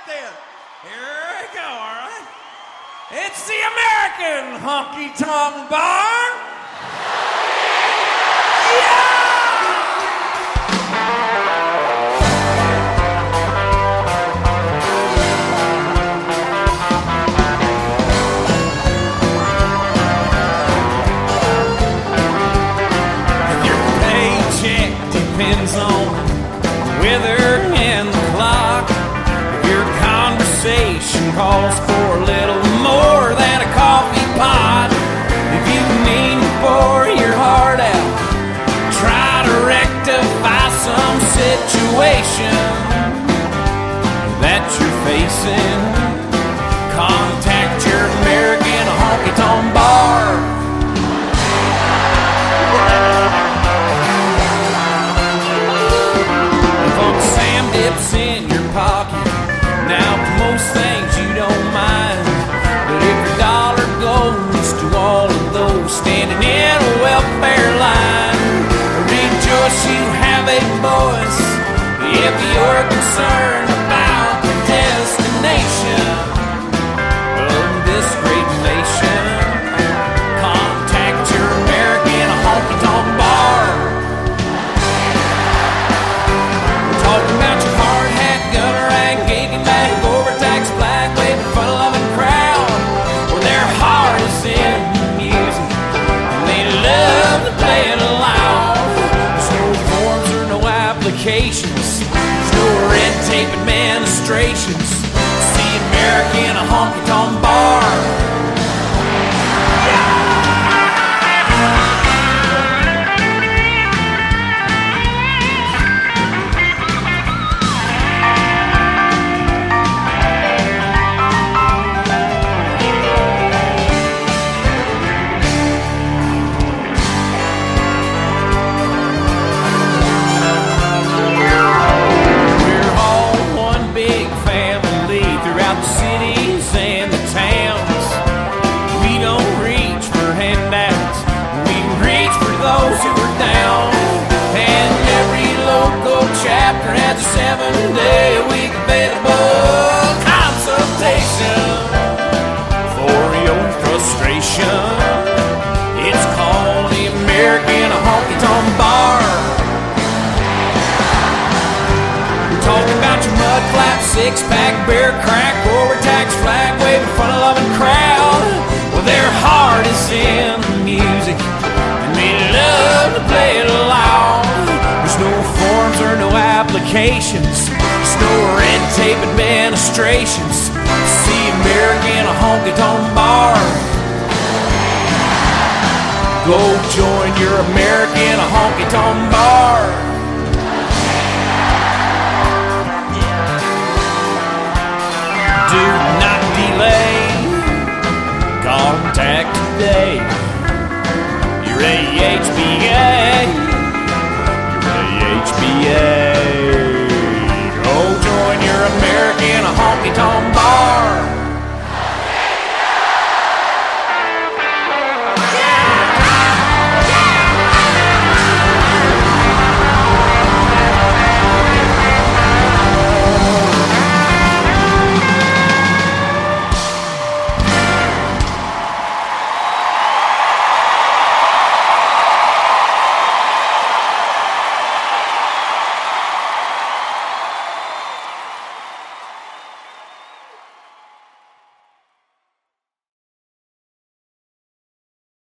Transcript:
then. Here we go, all right? It's the American Honky Tonk Bar. Yeah! Your paycheck depends on the weather and the clock. Your conversation calls for a little more than a coffee pot. If you mean to pour your heart out, try to rectify some situation that you're facing, contact your American Honky Tonk Bar. If Uncle Sam dips in your pocket, now for most things you don't mind, but if your dollar goes to all of those standing in a welfare line, rejoice you have a voice if you're concerned about the destination of this great nation. Contact your American Honky Tonk Bar. We're talking about your hard hat, gutter rag, gaping back, overtax, flag waving, fun-loving crowd, where their heart is in the music and they love to play it loud. There's no forms or no applications, there's no red tape administrations. It's the American Honky Tonk Bar. We're all one big family throughout the cities and the towns. We don't reach for handouts, we reach for those who are down. And every local chapter has a 7-day-a-week available consultation for your frustration. It's called the American Honky Tonk Bar. Talking about your mud flap, six-pack, beer crack, overtax, flag waving, fun-loving crowd. Well, their heart is in the music and they love to play it loud. There's no forms or no applications, there's no red tape administrations. It's the American Honky Tonk Bar. Go join your American Honky Tonk Bar. Do not delay. Contact today your AH